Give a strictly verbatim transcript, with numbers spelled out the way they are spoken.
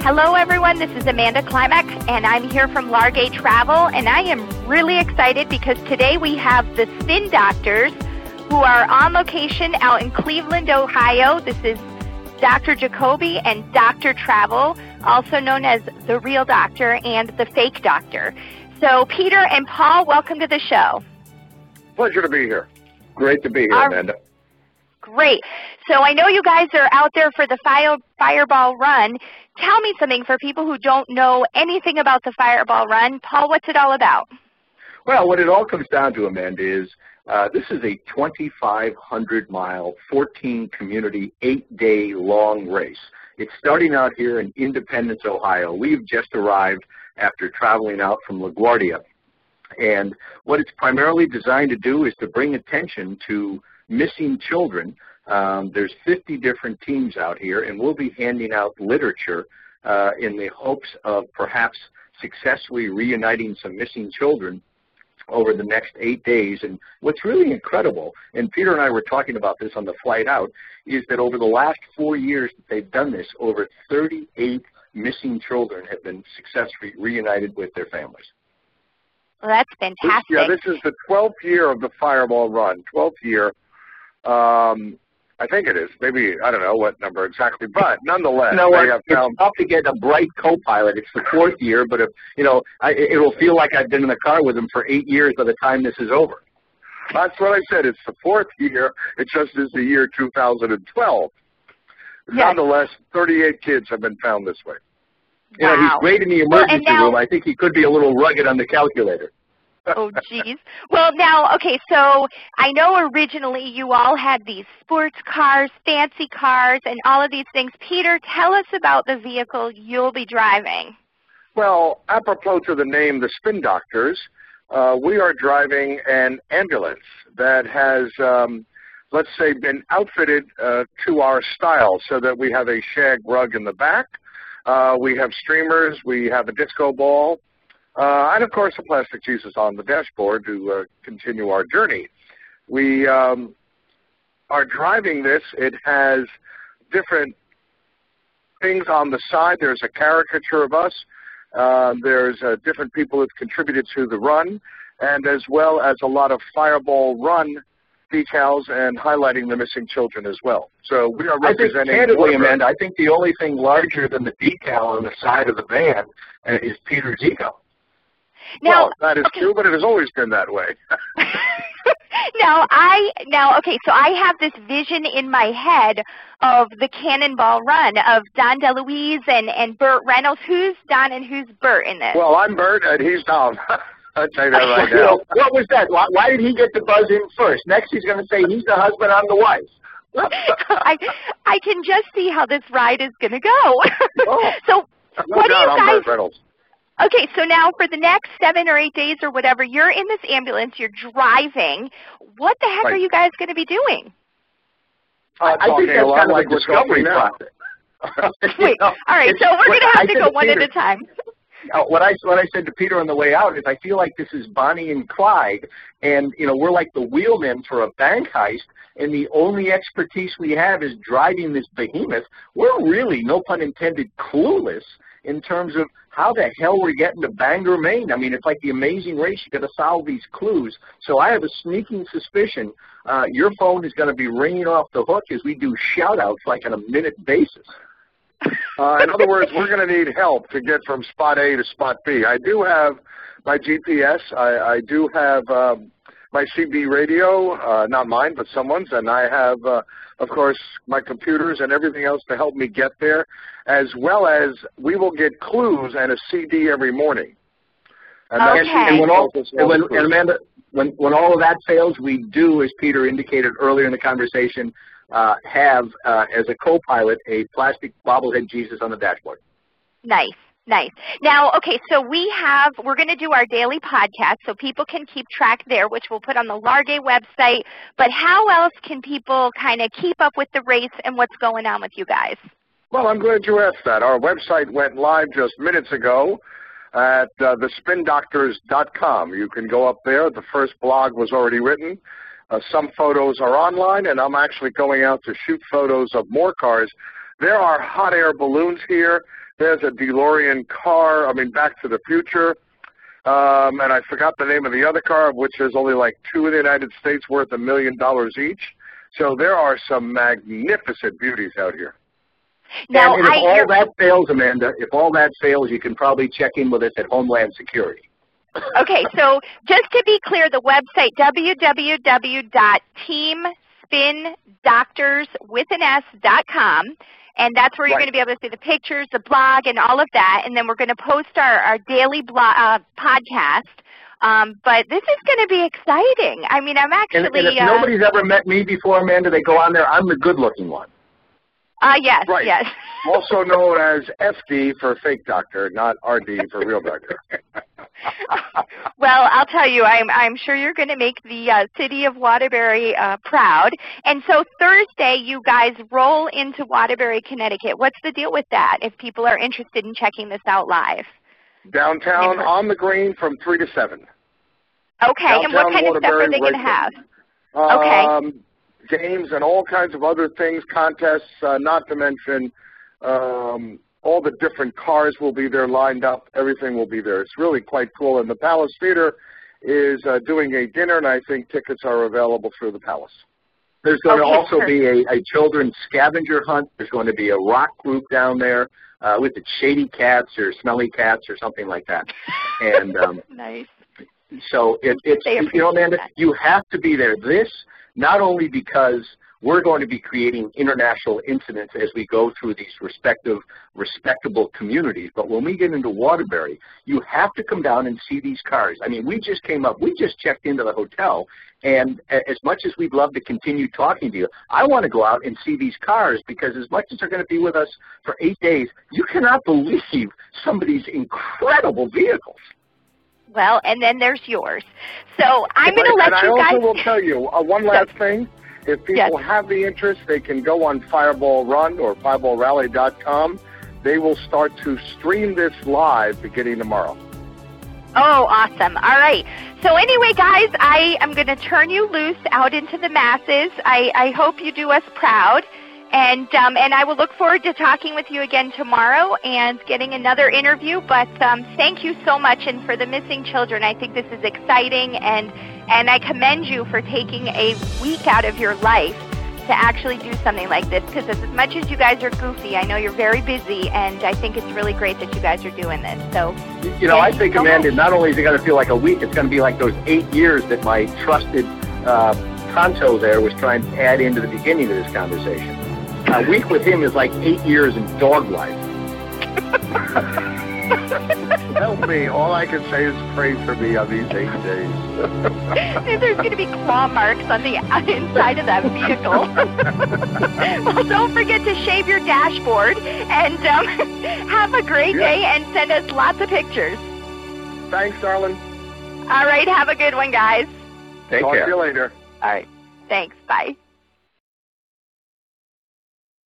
Hello, everyone. This is Amanda Climax, and I'm here from Largay Travel, and I am really excited because today we have the Spin Doctors who are on location out in Cleveland, Ohio. This is Doctor Jacoby and Doctor Travel, also known as the Real Doctor and the Fake Doctor. So, Peter and Paul, welcome to the show. Pleasure to be here. Great to be here, Our, Amanda. Great. So I know you guys are out there for the fire, Fireball Run. Tell me something for people who don't know anything about the Fireball Run. Paul, what's it all about? Well, what it all comes down to, Amanda, is uh, this is a twenty-five hundred mile, fourteen community, eight day long race. It's starting out here in Independence, Ohio. We've just arrived after traveling out from LaGuardia. And what it's primarily designed to do is to bring attention to missing children. Um, there's fifty different teams out here, and we'll be handing out literature uh, in the hopes of perhaps successfully reuniting some missing children over the next eight days. And what's really incredible, and Peter and I were talking about this on the flight out, is that over the last four years that they've done this, over thirty-eight missing children have been successfully reunited with their families. Well, that's fantastic. This, yeah, this is the twelfth year of the Fireball Run, twelfth year. Um, I think it is. Maybe, I don't know what number exactly, but nonetheless, you know what? They have it's found tough to get a bright co-pilot. It's the fourth year, but if, you know, I, it'll feel like I've been in the car with him for eight years by the time this is over. That's what I said. It's the fourth year. It just is the year two thousand twelve. Yes. Nonetheless, thirty-eight kids have been found this way. You know, Wow. he's great in the Well, emergency and now- room. I think he could be a little rugged on the calculator. Oh, geez. Well, now, okay, so I know originally you all had these sports cars, fancy cars, and all of these things. Peter, tell us about the vehicle you'll be driving. Well, apropos to the name, the Spin Doctors, uh, we are driving an ambulance that has, um, let's say, been outfitted uh, to our style so that we have a shag rug in the back, uh, we have streamers, we have a disco ball, Uh, and, of course, a plastic Jesus on the dashboard to uh, continue our journey. We um, are driving this. It has different things on the side. There's a caricature of us. Uh, there's uh, different people who've contributed to the run, and as well as a lot of Fireball Run decals and highlighting the missing children as well. So we are representing... I think, candidly, Amanda, I think the only thing larger than the decal on the side of the van uh, is Peter's ego. Now, well, that is okay. true, but it has always been that way. now, I, now, okay, so I have this vision in my head of the Cannonball Run of Don DeLuise and, and Burt Reynolds. Who's Don and who's Burt in this? Well, I'm Burt, and he's Don. I'll tell you that right now. What was that? Why, why did he get the buzz in first? Next he's going to say he's the husband, I'm the wife. I, I can just see how this ride is going to go. Oh, so no what do doubt, you I'm guys... Burt Reynolds. Okay, so now for the next seven or eight days or whatever, you're in this ambulance, you're driving. What the heck Right. are you guys going to be doing? Uh, I think talking a that's lot kind of like a we're discovery talking now. process. Wait, You know, all right, it's- so we're going to I have to said go one Peter- at a time. Uh, what I what I said to Peter on the way out is I feel like this is Bonnie and Clyde, and you know we're like the wheelmen for a bank heist, and the only expertise we have is driving this behemoth. We're really, no pun intended, clueless in terms of how the hell we're getting to Bangor, Maine. I mean, it's like the Amazing Race. You've got to solve these clues. So I have a sneaking suspicion uh, your phone is going to be ringing off the hook as we do shout-outs like on a minute basis. Uh, in other words, we're going to need help to get from spot A to spot B. I do have my G P S. I, I do have um, my C B radio, uh, not mine, but someone's, and I have, uh, of course, my computers and everything else to help me get there, as well as we will get clues and a C D every morning. And Okay. that's And when all, the and, when, clues. and Amanda, when, when all of that fails, we do, as Peter indicated earlier in the conversation, uh, have, uh, as a co-pilot, a plastic bobblehead Jesus on the dashboard. Nice, nice. Now, okay, so we have, we're going to do our daily podcast so people can keep track there, which we'll put on the Largay website. But how else can people kind of keep up with the race and what's going on with you guys? Well, I'm glad you asked that. Our website went live just minutes ago at uh, the spin doctors dot com. You can go up there. The first blog was already written. Uh, some photos are online, and I'm actually going out to shoot photos of more cars. There are hot air balloons here. There's a DeLorean car, I mean, Back to the Future. Um, and I forgot the name of the other car, of which there's only like two in the United States worth a million dollars each. So there are some magnificent beauties out here. Now, and, and if I all hear... that fails, Amanda, if all that fails, you can probably check in with us at Homeland Security. Okay, so just to be clear, the website, w w w dot team spin doctors with an S dot com. And that's where you're Right. going to be able to see the pictures, the blog, and all of that. And then we're going to post our, our daily blog, uh, podcast. Um, but this is going to be exciting. I mean, I'm actually... And, and if uh, nobody's ever met me before, Amanda, they go on there, I'm the good-looking one. Uh, yes, Right. yes. Also known as F D for fake doctor, not R D for real doctor. Well, I'll tell you, I'm, I'm sure you're going to make the uh, city of Waterbury uh, proud. And so Thursday, you guys roll into Waterbury, Connecticut. What's the deal with that if people are interested in checking this out live? Downtown on the Green from three to seven. Okay, Downtown and what kind of stuff are Waterbury, they going to right have? Okay. Um, games and all kinds of other things, contests, uh, not to mention um, all the different cars will be there lined up. Everything will be there. It's really quite cool. And the Palace Theater is uh, doing a dinner, and I think tickets are available through the Palace. There's going Okay, to also sure. be a, a children's scavenger hunt. There's going to be a rock group down there uh, with the Shady Cats or Smelly Cats or something like that. And um, Nice. so it, it's, They you know, Amanda, appreciate that. you have to be there. This, not only because we're going to be creating international incidents as we go through these respective, respectable communities, but when we get into Waterbury, you have to come down and see these cars. I mean, we just came up, we just checked into the hotel, and as much as we'd love to continue talking to you, I want to go out and see these cars because as much as they're going to be with us for eight days, you cannot believe some of these incredible vehicles. Well, and then there's yours. So I'm going to let and you I guys... also will tell you uh, one last thing. If people Yes. have the interest, they can go on Fireball Run or fireball rally dot com. They will start to stream this live beginning tomorrow. Oh, awesome. All right. So anyway, guys, I am going to turn you loose out into the masses. I, I hope you do us proud. And um, and I will look forward to talking with you again tomorrow and getting another interview. But um, thank you so much. And for the missing children, I think this is exciting. And, and I commend you for taking a week out of your life to actually do something like this. Because as much as you guys are goofy, I know you're very busy. And I think it's really great that you guys are doing this. So, You know, I thank you think, so Amanda, much. not only is it going to feel like a week, it's going to be like those eight years that my trusted uh, Tonto there was trying to add into the beginning of this conversation. A week with him is like eight years in dog life. Help me. All I can say is pray for me on these eight days. There's going to be claw marks on the inside of that vehicle. Well, don't forget to shave your dashboard and um, have a great Yeah. day and send us lots of pictures. Thanks, darling. All right, have a good one, guys. Take Talk care. to you later. All right, thanks. Bye.